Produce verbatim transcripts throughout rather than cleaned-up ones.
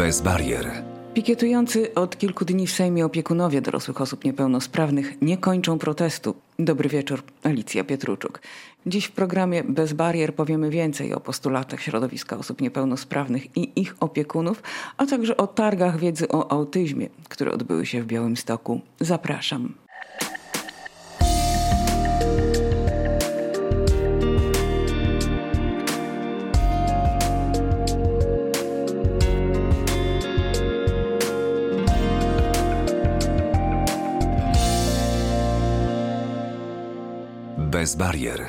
Bez barier. Pikietujący od kilku dni w Sejmie opiekunowie dorosłych osób niepełnosprawnych nie kończą protestu. Dobry wieczór, Alicja Pietruczuk. Dziś w programie Bez barier powiemy więcej o postulatach środowiska osób niepełnosprawnych i ich opiekunów, a także o targach wiedzy o autyzmie, które odbyły się w Białymstoku. Zapraszam. Bez barier.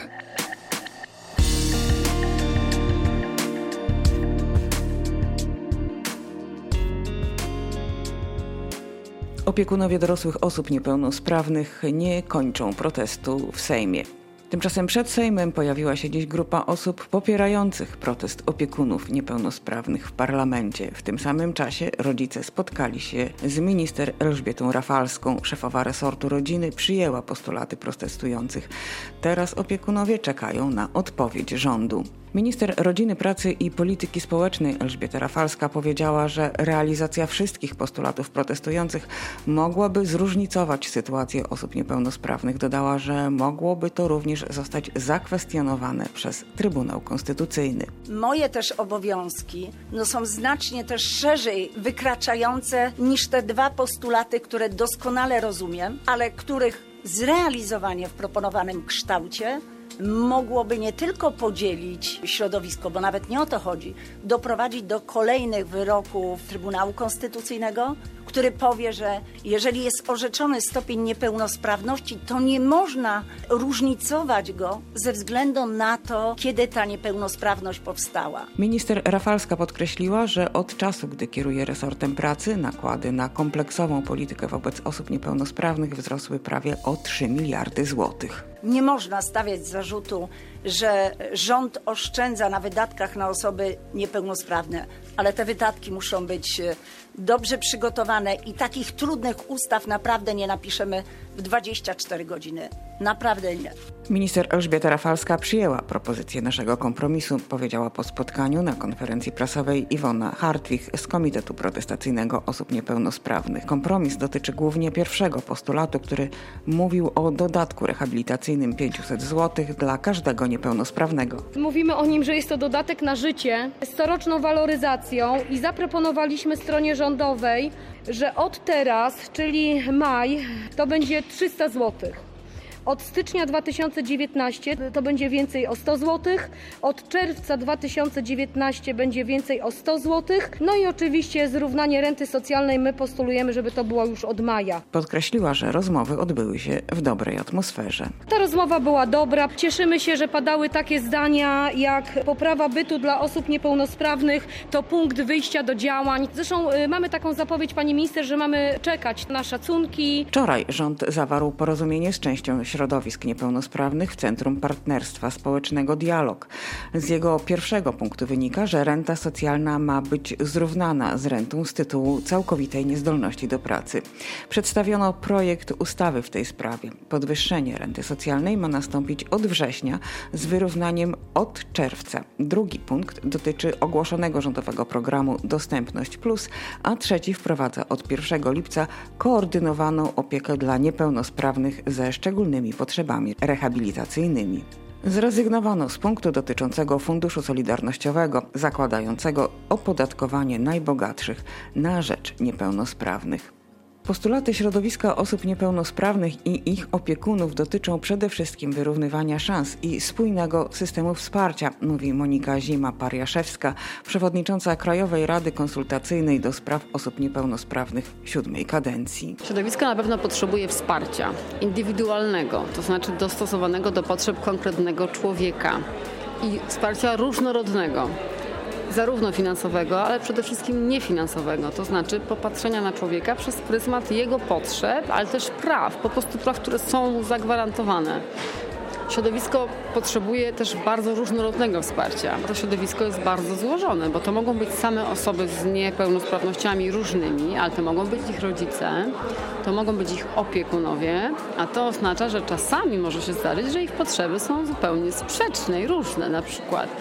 Opiekunowie dorosłych osób niepełnosprawnych nie kończą protestu w Sejmie. Tymczasem przed Sejmem pojawiła się dziś grupa osób popierających protest opiekunów niepełnosprawnych w parlamencie. W tym samym czasie rodzice spotkali się z minister Elżbietą Rafalską. Szefowa resortu rodziny przyjęła postulaty protestujących. Teraz opiekunowie czekają na odpowiedź rządu. Minister Rodziny, Pracy i Polityki Społecznej Elżbieta Rafalska powiedziała, że realizacja wszystkich postulatów protestujących mogłaby zróżnicować sytuację osób niepełnosprawnych. Dodała, że mogłoby to również zostać zakwestionowane przez Trybunał Konstytucyjny. Moje też obowiązki no, są znacznie też szerzej wykraczające niż te dwa postulaty, które doskonale rozumiem, ale których zrealizowanie w proponowanym kształcie mogłoby nie tylko podzielić środowisko, bo nawet nie o to chodzi, doprowadzić do kolejnych wyroków Trybunału Konstytucyjnego, który powie, że jeżeli jest orzeczony stopień niepełnosprawności, to nie można różnicować go ze względu na to, kiedy ta niepełnosprawność powstała. Minister Rafalska podkreśliła, że od czasu, gdy kieruje resortem pracy, nakłady na kompleksową politykę wobec osób niepełnosprawnych wzrosły prawie o trzy miliardy złotych. Nie można stawiać zarzutu, że rząd oszczędza na wydatkach na osoby niepełnosprawne, ale te wydatki muszą być dobrze przygotowane i takich trudnych ustaw naprawdę nie napiszemy w dwadzieścia cztery godziny. Naprawdę nie. Minister Elżbieta Rafalska przyjęła propozycję naszego kompromisu, powiedziała po spotkaniu na konferencji prasowej Iwona Hartwich z Komitetu Protestacyjnego Osób Niepełnosprawnych. Kompromis dotyczy głównie pierwszego postulatu, który mówił o dodatku rehabilitacyjnym pięćset złotych dla każdego niepełnosprawnego. Mówimy o nim, że jest to dodatek na życie z coroczną waloryzacją i zaproponowaliśmy stronie rządowej, że od teraz, czyli maj, to będzie trzysta złotych. Od stycznia dwa tysiące dziewiętnastego to będzie więcej o sto złotych, od czerwca dwa tysiące dziewiętnastego będzie więcej o sto złotych, no i oczywiście zrównanie renty socjalnej my postulujemy, żeby to było już od maja. Podkreśliła, że rozmowy odbyły się w dobrej atmosferze. Ta rozmowa była dobra. Cieszymy się, że padały takie zdania jak poprawa bytu dla osób niepełnosprawnych to punkt wyjścia do działań. Zresztą y, mamy taką zapowiedź pani minister, że mamy czekać na szacunki. Wczoraj rząd zawarł porozumienie z częścią środowisk niepełnosprawnych w Centrum Partnerstwa Społecznego Dialog. Z jego pierwszego punktu wynika, że renta socjalna ma być zrównana z rentą z tytułu całkowitej niezdolności do pracy. Przedstawiono projekt ustawy w tej sprawie. Podwyższenie renty socjalnej ma nastąpić od września z wyrównaniem od czerwca. Drugi punkt dotyczy ogłoszonego rządowego programu Dostępność Plus, a trzeci wprowadza od pierwszego lipca koordynowaną opiekę dla niepełnosprawnych ze szczególnymi potrzebami rehabilitacyjnymi. Zrezygnowano z punktu dotyczącego Funduszu Solidarnościowego, zakładającego opodatkowanie najbogatszych na rzecz niepełnosprawnych. Postulaty środowiska osób niepełnosprawnych i ich opiekunów dotyczą przede wszystkim wyrównywania szans i spójnego systemu wsparcia, mówi Monika Zima-Pariaszewska, przewodnicząca Krajowej Rady Konsultacyjnej do Spraw Osób Niepełnosprawnych siódmej kadencji. Środowisko na pewno potrzebuje wsparcia indywidualnego, to znaczy dostosowanego do potrzeb konkretnego człowieka i wsparcia różnorodnego. Zarówno finansowego, ale przede wszystkim niefinansowego, to znaczy popatrzenia na człowieka przez pryzmat jego potrzeb, ale też praw, po prostu praw, które są mu zagwarantowane. Środowisko potrzebuje też bardzo różnorodnego wsparcia. To środowisko jest bardzo złożone, bo to mogą być same osoby z niepełnosprawnościami różnymi, ale to mogą być ich rodzice, to mogą być ich opiekunowie, a to oznacza, że czasami może się zdarzyć, że ich potrzeby są zupełnie sprzeczne i różne. Na przykład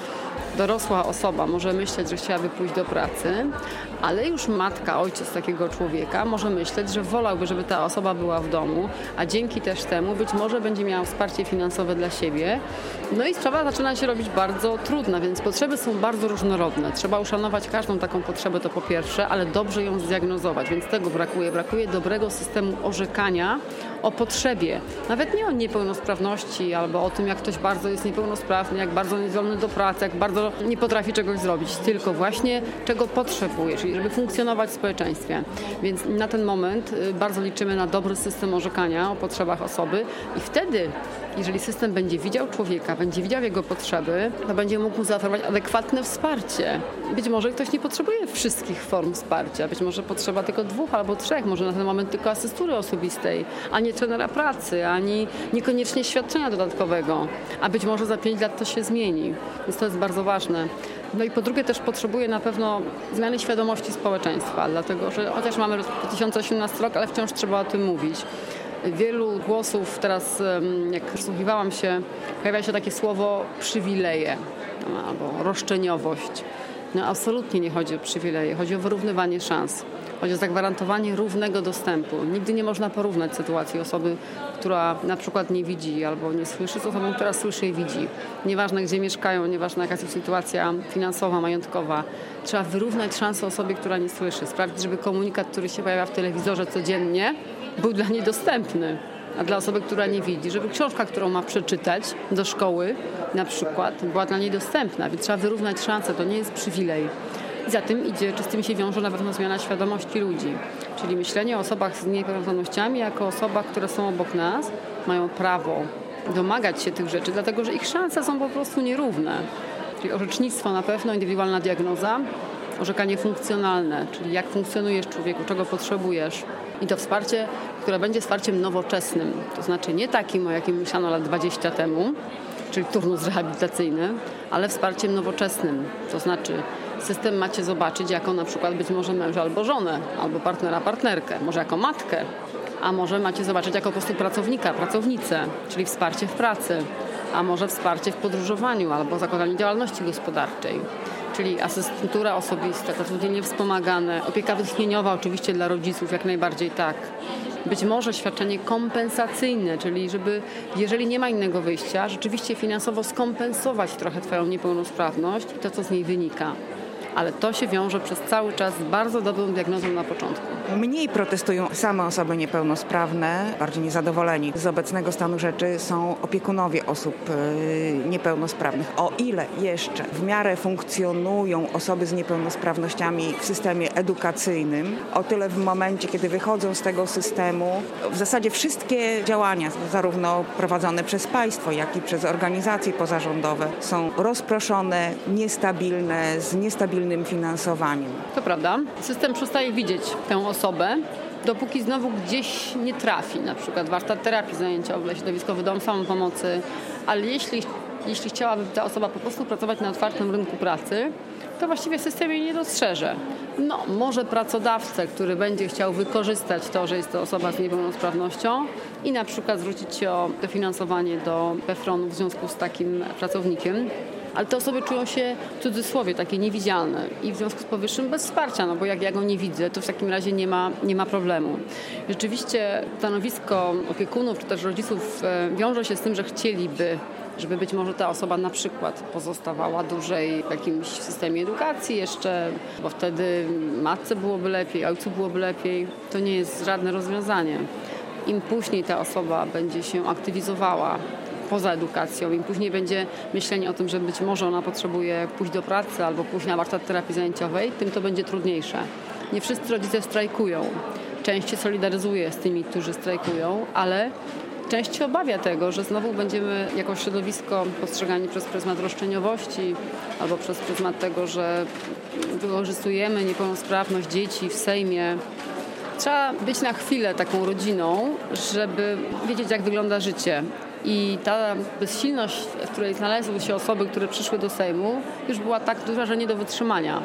dorosła osoba może myśleć, że chciałaby pójść do pracy, ale już matka, ojciec takiego człowieka może myśleć, że wolałby, żeby ta osoba była w domu, a dzięki też temu być może będzie miała wsparcie finansowe dla siebie. No i sprawa zaczyna się robić bardzo trudna, więc potrzeby są bardzo różnorodne. Trzeba uszanować każdą taką potrzebę, to po pierwsze, ale dobrze ją zdiagnozować, więc tego brakuje. Brakuje dobrego systemu orzekania o potrzebie. Nawet nie o niepełnosprawności albo o tym, jak ktoś bardzo jest niepełnosprawny, jak bardzo niezdolny do pracy, jak bardzo nie potrafi czegoś zrobić, tylko właśnie czego potrzebuje, czyli żeby funkcjonować w społeczeństwie. Więc na ten moment bardzo liczymy na dobry system orzekania o potrzebach osoby i wtedy, jeżeli system będzie widział człowieka, będzie widział jego potrzeby, to będzie mógł mu zaoferować adekwatne wsparcie. Być może ktoś nie potrzebuje wszystkich form wsparcia, być może potrzeba tylko dwóch albo trzech, może na ten moment tylko asystury osobistej, a nie trenera pracy, ani niekoniecznie świadczenia dodatkowego, a być może za pięć lat to się zmieni, więc to jest bardzo ważne. No i po drugie też potrzebuje na pewno zmiany świadomości społeczeństwa, dlatego że chociaż mamy dwa tysiące osiemnasty rok, ale wciąż trzeba o tym mówić. Wielu głosów teraz, jak przysłuchiwałam się, pojawia się takie słowo przywileje albo roszczeniowość. No absolutnie nie chodzi o przywileje, chodzi o wyrównywanie szans. Chodzi o zagwarantowanie równego dostępu. Nigdy nie można porównać sytuacji osoby, która na przykład nie widzi albo nie słyszy, z osobą, która słyszy i widzi. Nieważne gdzie mieszkają, nieważne jaka jest sytuacja finansowa, majątkowa. Trzeba wyrównać szanse osobie, która nie słyszy. Sprawić, żeby komunikat, który się pojawia w telewizorze codziennie, był dla niej dostępny. A dla osoby, która nie widzi, żeby książka, którą ma przeczytać do szkoły na przykład, była dla niej dostępna. Więc trzeba wyrównać szanse, to nie jest przywilej. I za tym idzie, czy z tym się wiąże na pewno zmiana świadomości ludzi. Czyli myślenie o osobach z niepełnosprawnościami jako osobach, które są obok nas, mają prawo domagać się tych rzeczy, dlatego że ich szanse są po prostu nierówne. Czyli orzecznictwo na pewno, indywidualna diagnoza, orzekanie funkcjonalne, czyli jak funkcjonujesz człowieku, czego potrzebujesz. I to wsparcie, które będzie wsparciem nowoczesnym. To znaczy nie takim, o jakim myślano lat dwadzieścia temu, czyli turnus rehabilitacyjny, ale wsparciem nowoczesnym. To znaczy system macie zobaczyć jako na przykład być może męża albo żonę, albo partnera, partnerkę, może jako matkę, a może macie zobaczyć jako po prostu pracownika, pracownicę, czyli wsparcie w pracy, a może wsparcie w podróżowaniu albo zakładaniu działalności gospodarczej. Czyli asystentura osobista, zatrudnienie wspomagane, opieka wytchnieniowa oczywiście dla rodziców, jak najbardziej tak. Być może świadczenie kompensacyjne, czyli żeby, jeżeli nie ma innego wyjścia, rzeczywiście finansowo skompensować trochę twoją niepełnosprawność i to, co z niej wynika. Ale to się wiąże przez cały czas z bardzo dobrą diagnozą na początku. Mniej protestują same osoby niepełnosprawne, bardziej niezadowoleni z obecnego stanu rzeczy są opiekunowie osób niepełnosprawnych. O ile jeszcze w miarę funkcjonują osoby z niepełnosprawnościami w systemie edukacyjnym, o tyle w momencie, kiedy wychodzą z tego systemu, w zasadzie wszystkie działania, zarówno prowadzone przez państwo, jak i przez organizacje pozarządowe, są rozproszone, niestabilne, z niestabilnym finansowaniem. To prawda. System przestaje widzieć tę osobę, dopóki znowu gdzieś nie trafi, na przykład warsztat terapii zajęciowej, środowiskowy dom samopomocy, ale jeśli, jeśli chciałaby ta osoba po prostu pracować na otwartym rynku pracy, to właściwie system jej nie dostrzeże. No, może pracodawcę, który będzie chciał wykorzystać to, że jest to osoba z niepełnosprawnością i na przykład zwrócić się o dofinansowanie do PEFRON-u w związku z takim pracownikiem. Ale te osoby czują się w cudzysłowie takie niewidzialne i w związku z powyższym bez wsparcia, no bo jak ja go nie widzę, to w takim razie nie ma, nie ma problemu. Rzeczywiście stanowisko opiekunów czy też rodziców wiąże się z tym, że chcieliby, żeby być może ta osoba na przykład pozostawała dłużej w jakimś systemie edukacji jeszcze, bo wtedy matce byłoby lepiej, ojcu byłoby lepiej. To nie jest żadne rozwiązanie. Im później ta osoba będzie się aktywizowała poza edukacją, im później będzie myślenie o tym, że być może ona potrzebuje pójść do pracy albo pójść na warsztat terapii zajęciowej, tym to będzie trudniejsze. Nie wszyscy rodzice strajkują. Część się solidaryzuje z tymi, którzy strajkują, ale część się obawia tego, że znowu będziemy jako środowisko postrzegani przez pryzmat roszczeniowości albo przez pryzmat tego, że wykorzystujemy niepełnosprawność dzieci w Sejmie. Trzeba być na chwilę taką rodziną, żeby wiedzieć, jak wygląda życie. I ta bezsilność, w której znalazły się osoby, które przyszły do Sejmu, już była tak duża, że nie do wytrzymania.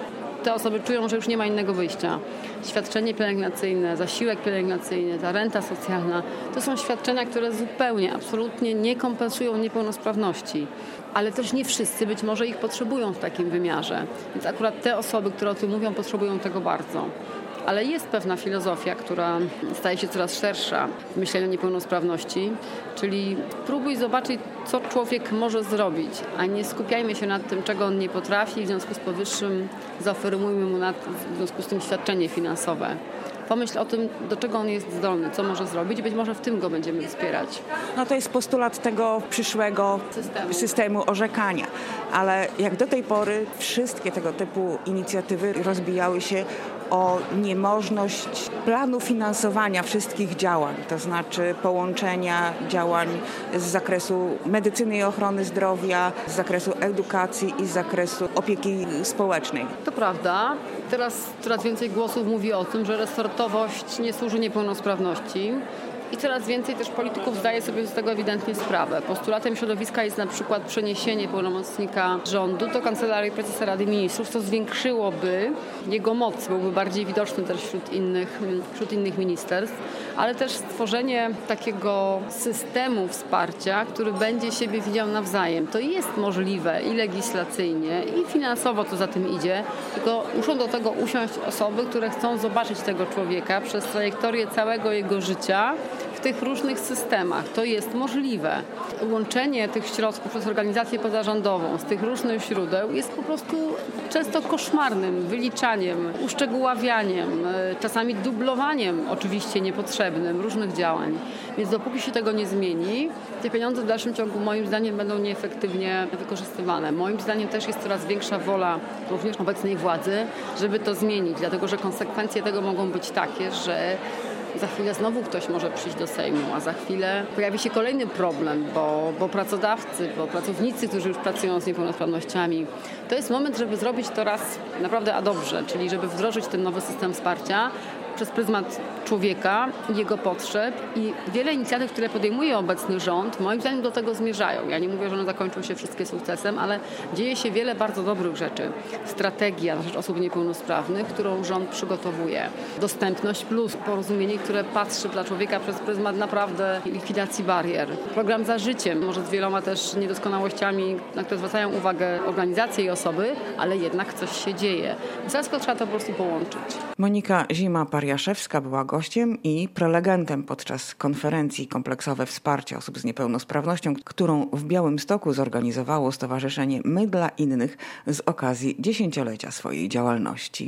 te osoby czują, że już nie ma innego wyjścia. Świadczenie pielęgnacyjne, zasiłek pielęgnacyjny, ta renta socjalna, to są świadczenia, które zupełnie, absolutnie nie kompensują niepełnosprawności. Ale też nie wszyscy być może ich potrzebują w takim wymiarze. Więc akurat te osoby, które o tym mówią, potrzebują tego bardzo. Ale jest pewna filozofia, która staje się coraz szersza w myśleniu o niepełnosprawności, czyli próbuj zobaczyć, co człowiek może zrobić, a nie skupiajmy się nad tym, czego on nie potrafi, w związku z powyższym zaoferujmy mu nad, w związku z tym świadczenie finansowe. Pomyśl o tym, do czego on jest zdolny, co może zrobić, być może w tym go będziemy wspierać. No to jest postulat tego przyszłego systemu. systemu orzekania, ale jak do tej pory wszystkie tego typu inicjatywy rozbijały się o niemożność planu finansowania wszystkich działań, to znaczy połączenia działań z zakresu medycyny i ochrony zdrowia, z zakresu edukacji i z zakresu opieki społecznej. To prawda. Teraz coraz więcej głosów mówi o tym, że resortowość nie służy niepełnosprawności. I coraz więcej też polityków zdaje sobie z tego ewidentnie sprawę. Postulatem środowiska jest na przykład przeniesienie pełnomocnika rządu do Kancelarii Prezesa Rady Ministrów, co zwiększyłoby jego moc, byłby bardziej widoczny też wśród innych, wśród innych ministerstw, ale też stworzenie takiego systemu wsparcia, który będzie siebie widział nawzajem. To jest możliwe i legislacyjnie, i finansowo, co za tym idzie, tylko muszą do tego usiąść osoby, które chcą zobaczyć tego człowieka przez trajektorię całego jego życia, w tych różnych systemach. To jest możliwe. Łączenie tych środków przez organizację pozarządową z tych różnych źródeł jest po prostu często koszmarnym wyliczaniem, uszczegóławianiem, czasami dublowaniem oczywiście niepotrzebnym różnych działań. Więc dopóki się tego nie zmieni, te pieniądze w dalszym ciągu moim zdaniem będą nieefektywnie wykorzystywane. Moim zdaniem też jest coraz większa wola również obecnej władzy, żeby to zmienić, dlatego że konsekwencje tego mogą być takie, że za chwilę znowu ktoś może przyjść do Sejmu, a za chwilę pojawi się kolejny problem, bo, bo pracodawcy, bo pracownicy, którzy już pracują z niepełnosprawnościami, to jest moment, żeby zrobić to raz naprawdę a dobrze, czyli żeby wdrożyć ten nowy system wsparcia przez pryzmat człowieka i jego potrzeb i wiele inicjatyw, które podejmuje obecny rząd, moim zdaniem do tego zmierzają. Ja nie mówię, że one zakończą się wszystkie sukcesem, ale dzieje się wiele bardzo dobrych rzeczy. Strategia na rzecz osób niepełnosprawnych, którą rząd przygotowuje. Dostępność plus, porozumienie, które patrzy dla człowieka przez pryzmat naprawdę likwidacji barier. Program Za Życiem, może z wieloma też niedoskonałościami, na które zwracają uwagę organizacje i osoby, ale jednak coś się dzieje. Teraz trzeba to po prostu połączyć. Monika Zima-Pariaszewska była gościem i prelegentem podczas konferencji Kompleksowe Wsparcie Osób z Niepełnosprawnością, którą w Białymstoku zorganizowało Stowarzyszenie My dla Innych z okazji dziesięciolecia swojej działalności.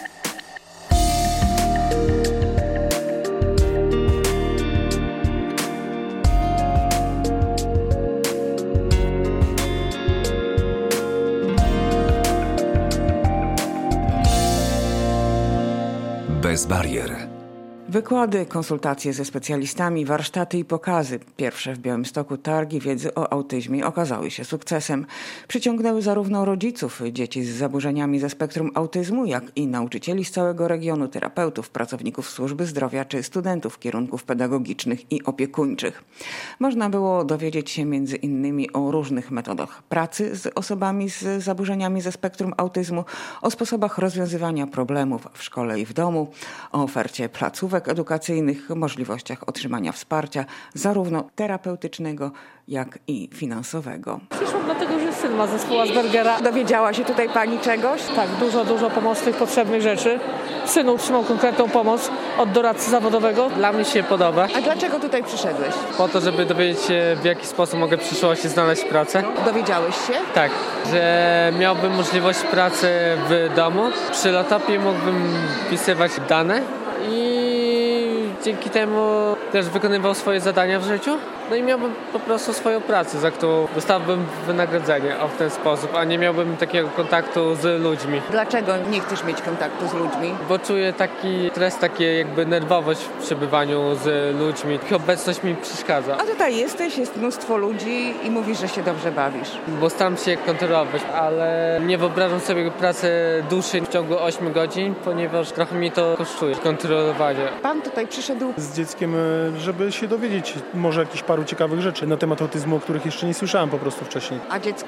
Bez barier. Wykłady, konsultacje ze specjalistami, warsztaty i pokazy. Pierwsze w Białymstoku targi wiedzy o autyzmie okazały się sukcesem. Przyciągnęły zarówno rodziców dzieci z zaburzeniami ze spektrum autyzmu, jak i nauczycieli z całego regionu, terapeutów, pracowników służby zdrowia czy studentów kierunków pedagogicznych i opiekuńczych. Można było dowiedzieć się między innymi o różnych metodach pracy z osobami z zaburzeniami ze spektrum autyzmu, o sposobach rozwiązywania problemów w szkole i w domu, o ofercie placówek edukacyjnych, możliwościach otrzymania wsparcia zarówno terapeutycznego, jak i finansowego. Przyszłam dlatego, że syn ma zespół Aspergera. Dowiedziała się tutaj pani czegoś? Tak, dużo, dużo pomocnych, potrzebnych rzeczy. Syn otrzymał konkretną pomoc od doradcy zawodowego. Dla mnie się podoba. A dlaczego tutaj przyszedłeś? Po to, żeby dowiedzieć się, w jaki sposób mogę w przyszłości znaleźć pracę. Dowiedziałeś się? Tak, że miałbym możliwość pracy w domu. Przy laptopie mógłbym wpisywać dane i dzięki temu też wykonywał swoje zadania w życiu. No i miałbym po prostu swoją pracę, za którą dostałbym wynagrodzenie o w ten sposób, a nie miałbym takiego kontaktu z ludźmi. Dlaczego nie chcesz mieć kontaktu z ludźmi? Bo czuję taki stres, takie jakby nerwowość w przebywaniu z ludźmi. Ich obecność mi przeszkadza. A tutaj jesteś, jest mnóstwo ludzi i mówisz, że się dobrze bawisz. Bo staram się kontrolować, ale nie wyobrażam sobie pracy dłuższej w ciągu ośmiu godzin, ponieważ trochę mi to kosztuje, kontrolowanie. Pan tutaj przyszedł z dzieckiem, żeby się dowiedzieć może jakichś paru ciekawych rzeczy na temat autyzmu, o których jeszcze nie słyszałem po prostu wcześniej. A dziecko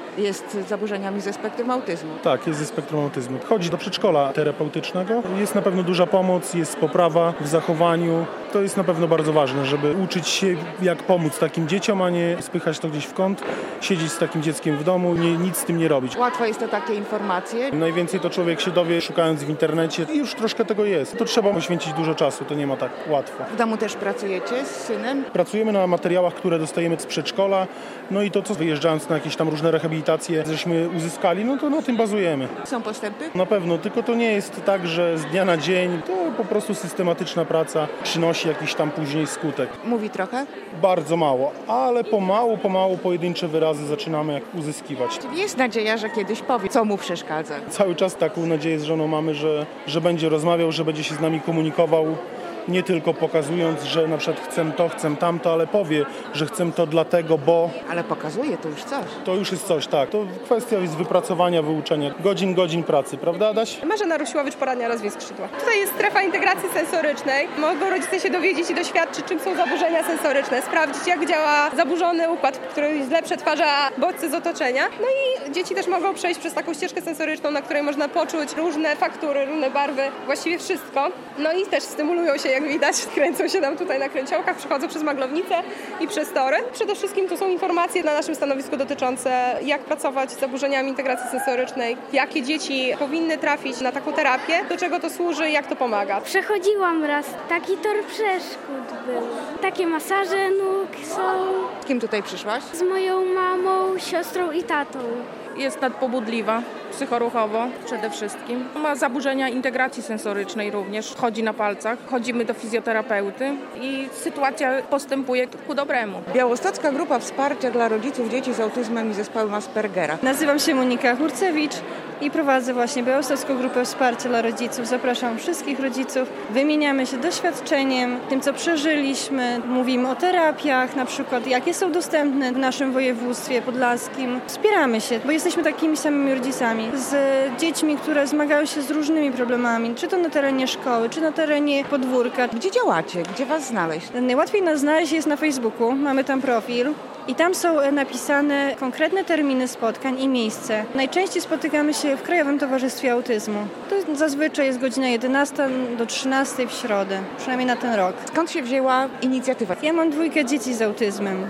jest z zaburzeniami ze spektrum autyzmu. Tak, jest ze spektrum autyzmu. Chodzi do przedszkola terapeutycznego. Jest na pewno duża pomoc, jest poprawa w zachowaniu. To jest na pewno bardzo ważne, żeby uczyć się, jak pomóc takim dzieciom, a nie spychać to gdzieś w kąt, siedzieć z takim dzieckiem w domu, nie, nic z tym nie robić. Łatwo jest to takie informacje. Najwięcej to człowiek się dowie, szukając w internecie. I już troszkę tego jest. To trzeba poświęcić dużo czasu, to nie ma tak łatwo. W domu też pracujecie z synem? Pracujemy na materiałach, które dostajemy z przedszkola, no i to, co wyjeżdżając na jakieś tam różne rehabilitacje, żeśmy uzyskali, no to na tym bazujemy. Są postępy? Na pewno, tylko to nie jest tak, że z dnia na dzień, to po prostu systematyczna praca przynosi jakiś tam później skutek. Mówi trochę? Bardzo mało, ale pomału, pomału pojedyncze wyrazy zaczynamy jak uzyskiwać. Jest nadzieja, że kiedyś powie, co mu przeszkadza. Cały czas taką nadzieję z żoną mamy, że, że będzie rozmawiał, że będzie się z nami komunikował. Nie tylko pokazując, że na przykład chcę to, chcę tamto, ale powie, że chcę to dlatego, bo... Ale pokazuje to już coś. To już jest coś, tak. To kwestia jest wypracowania, wyuczenia. Godzin, godzin pracy, prawda Adaś? Marzena Rusiłowicz, poradnia rozwój skrzydła. Tutaj jest strefa integracji sensorycznej. Mogą rodzice się dowiedzieć i doświadczyć, czym są zaburzenia sensoryczne, sprawdzić, jak działa zaburzony układ, który źle przetwarza bodźce z otoczenia. No i dzieci też mogą przejść przez taką ścieżkę sensoryczną, na której można poczuć różne faktury, różne barwy, właściwie wszystko. No i też stymulują się, jak widać, kręcą się nam tutaj na kręciołkach, przechodzą przez maglownicę i przez tory. Przede wszystkim to są informacje na naszym stanowisku dotyczące, jak pracować z zaburzeniami integracji sensorycznej, jakie dzieci powinny trafić na taką terapię, do czego to służy, jak to pomaga. Przechodziłam raz, taki tor przeszkód był. Takie masaże nóg są. Z kim tutaj przyszłaś? Z moją mamą, siostrą i tatą. Jest nadpobudliwa, psychoruchowo przede wszystkim. Ma zaburzenia integracji sensorycznej również. Chodzi na palcach, chodzimy do fizjoterapeuty i sytuacja postępuje ku dobremu. Białostocka Grupa Wsparcia dla Rodziców Dzieci z Autyzmem i Zespołem Aspergera. Nazywam się Monika Hurcewicz i prowadzę właśnie Białostocką Grupę Wsparcia dla Rodziców. Zapraszam wszystkich rodziców. Wymieniamy się doświadczeniem, tym co przeżyliśmy. Mówimy o terapiach, na przykład jakie są dostępne w naszym województwie podlaskim. Wspieramy się, bo jesteśmy takimi samymi rodzicami z dziećmi, które zmagają się z różnymi problemami, czy to na terenie szkoły, czy na terenie podwórka. Gdzie działacie? Gdzie was znaleźć? Najłatwiej nas znaleźć jest na Facebooku. Mamy tam profil. I tam są napisane konkretne terminy spotkań i miejsce. Najczęściej spotykamy się w Krajowym Towarzystwie Autyzmu. To zazwyczaj jest godzina jedenasta do trzynastej w środę, przynajmniej na ten rok. Skąd się wzięła inicjatywa? Ja mam dwójkę dzieci z autyzmem.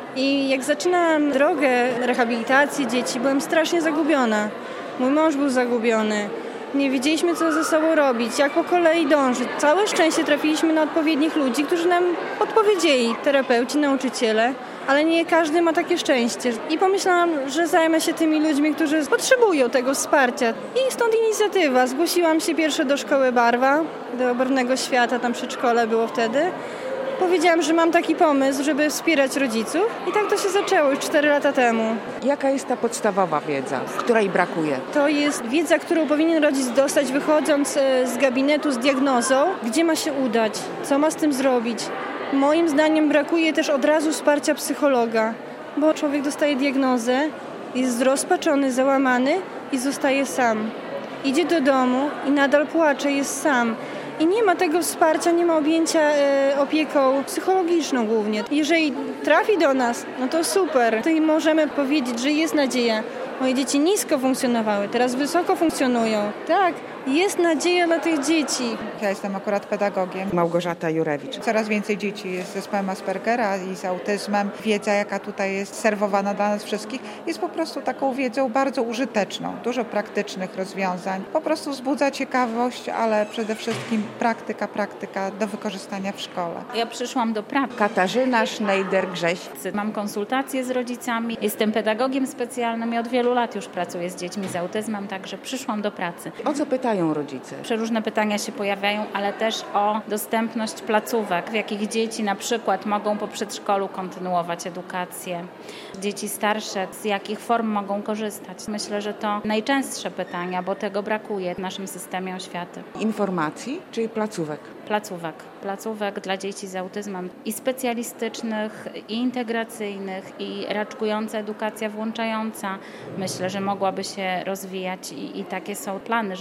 I jak zaczynałam drogę rehabilitacji dzieci, byłem strasznie zagubiona. Mój mąż był zagubiony. Nie wiedzieliśmy, co ze sobą robić, jak po kolei dążyć. Całe szczęście trafiliśmy na odpowiednich ludzi, którzy nam podpowiedzieli, terapeuci, nauczyciele. Ale nie każdy ma takie szczęście. I pomyślałam, że zajmę się tymi ludźmi, którzy potrzebują tego wsparcia. I stąd inicjatywa. Zgłosiłam się pierwsze do szkoły Barwa, do Barwnego Świata, tam przedszkole było wtedy. Powiedziałam, że mam taki pomysł, żeby wspierać rodziców. I tak to się zaczęło już cztery lata temu. Jaka jest ta podstawowa wiedza, której brakuje? To jest wiedza, którą powinien rodzic dostać, wychodząc z gabinetu z diagnozą, gdzie ma się udać, co ma z tym zrobić. Moim zdaniem brakuje też od razu wsparcia psychologa, bo człowiek dostaje diagnozę, jest zrozpaczony, załamany i zostaje sam. Idzie do domu i nadal płacze, jest sam. I nie ma tego wsparcia, nie ma objęcia e, opieką psychologiczną głównie. Jeżeli trafi do nas, no to super. Tutaj możemy powiedzieć, że jest nadzieja. Moje dzieci nisko funkcjonowały, teraz wysoko funkcjonują. Tak, jest nadzieja dla tych dzieci. Ja jestem akurat pedagogiem. Małgorzata Jurewicz. Coraz więcej dzieci jest z zespołem Aspergera i z autyzmem. Wiedza, jaka tutaj jest serwowana dla nas wszystkich, jest po prostu taką wiedzą bardzo użyteczną. Dużo praktycznych rozwiązań. Po prostu wzbudza ciekawość, ale przede wszystkim praktyka, praktyka do wykorzystania w szkole. Ja przyszłam do pracy. Katarzyna Sznejder-Grześ. Mam konsultacje z rodzicami. Jestem pedagogiem specjalnym i od wielu lat już pracuję z dziećmi z autyzmem, także przyszłam do pracy. O co pytają rodzice? Przeróżne pytania się pojawiają, ale też o dostępność placówek, w jakich dzieci na przykład mogą po przedszkolu kontynuować edukację. Dzieci starsze, z jakich form mogą korzystać. Myślę, że to najczęstsze pytania, bo tego brakuje w naszym systemie oświaty. Informacji czy placówek? Placówek. Placówek dla dzieci z autyzmem i specjalistycznych, i integracyjnych, i raczkująca edukacja włączająca. Myślę, że mogłaby się rozwijać i, i takie są plany, żeby się rozwijać.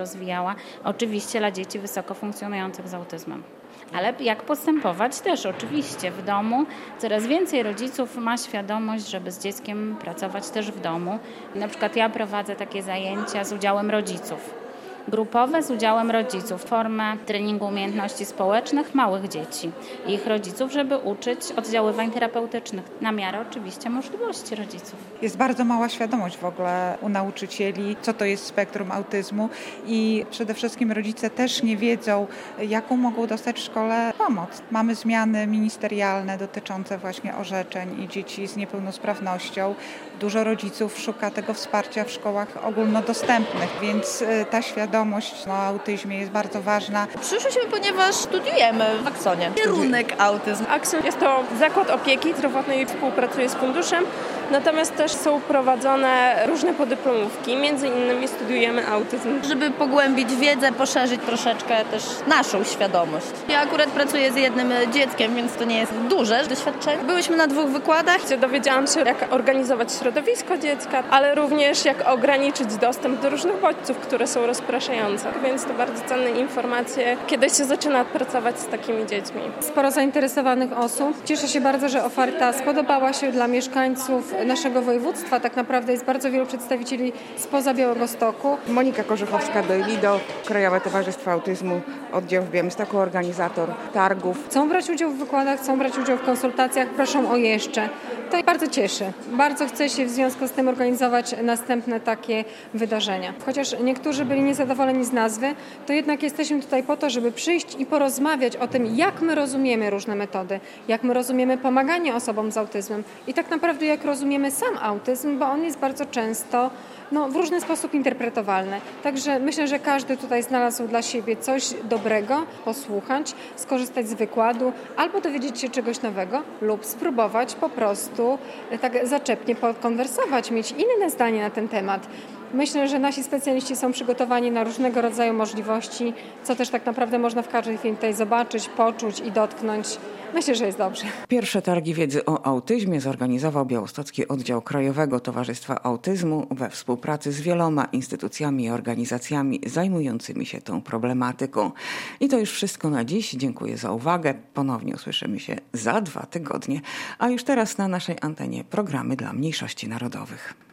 rozwijała. Oczywiście dla dzieci wysoko funkcjonujących z autyzmem. Ale jak postępować też oczywiście w domu. Coraz więcej rodziców ma świadomość, żeby z dzieckiem pracować też w domu. Na przykład ja prowadzę takie zajęcia z udziałem rodziców. Grupowe z udziałem rodziców, formę treningu umiejętności społecznych małych dzieci i ich rodziców, żeby uczyć oddziaływań terapeutycznych na miarę oczywiście możliwości rodziców. Jest bardzo mała świadomość w ogóle u nauczycieli, co to jest spektrum autyzmu i przede wszystkim rodzice też nie wiedzą, jaką mogą dostać w szkole pomoc. Mamy zmiany ministerialne dotyczące właśnie orzeczeń i dzieci z niepełnosprawnością. Dużo rodziców szuka tego wsparcia w szkołach ogólnodostępnych, więc ta świadomość o autyzmie jest bardzo ważna. Przyszłyśmy, ponieważ studiujemy w Aksonie. Kierunek autyzm. Akson jest to zakład opieki zdrowotnej i współpracuje z funduszem. Natomiast też są prowadzone różne podyplomówki, między innymi studiujemy autyzm. Żeby pogłębić wiedzę, poszerzyć troszeczkę też naszą świadomość. Ja akurat pracuję z jednym dzieckiem, więc to nie jest duże doświadczenie. Byłyśmy na dwóch wykładach. Dowiedziałam się, jak organizować środowisko dziecka, ale również jak ograniczyć dostęp do różnych bodźców, które są rozpraszające. Więc to bardzo cenne informacje, kiedy się zaczyna pracować z takimi dziećmi. Sporo zainteresowanych osób. Cieszę się bardzo, że oferta spodobała się dla mieszkańców naszego województwa. Tak naprawdę jest bardzo wielu przedstawicieli spoza Białegostoku. Monika Korzechowska-Dojlido, Krajowe Towarzystwo Autyzmu, oddział w Białymstoku, organizator targów. Chcą brać udział w wykładach, chcą brać udział w konsultacjach, proszą o jeszcze. To bardzo cieszy. Bardzo chce się w związku z tym organizować następne takie wydarzenia. Chociaż niektórzy byli niezadowoleni z nazwy, to jednak jesteśmy tutaj po to, żeby przyjść i porozmawiać o tym, jak my rozumiemy różne metody, jak my rozumiemy pomaganie osobom z autyzmem i tak naprawdę jak rozumiemy sam autyzm, bo on jest bardzo często no, w różny sposób interpretowalny. Także myślę, że każdy tutaj znalazł dla siebie coś dobrego, posłuchać, skorzystać z wykładu albo dowiedzieć się czegoś nowego lub spróbować po prostu tak zaczepnie pokonwersować, mieć inne zdanie na ten temat. Myślę, że nasi specjaliści są przygotowani na różnego rodzaju możliwości, co też tak naprawdę można w każdej chwili tutaj zobaczyć, poczuć i dotknąć. Myślę, że jest dobrze. Pierwsze targi wiedzy o autyzmie zorganizował Białostocki Oddział Krajowego Towarzystwa Autyzmu we współpracy z wieloma instytucjami i organizacjami zajmującymi się tą problematyką. I to już wszystko na dziś. Dziękuję za uwagę. Ponownie usłyszymy się za dwa tygodnie. A już teraz na naszej antenie programy dla mniejszości narodowych.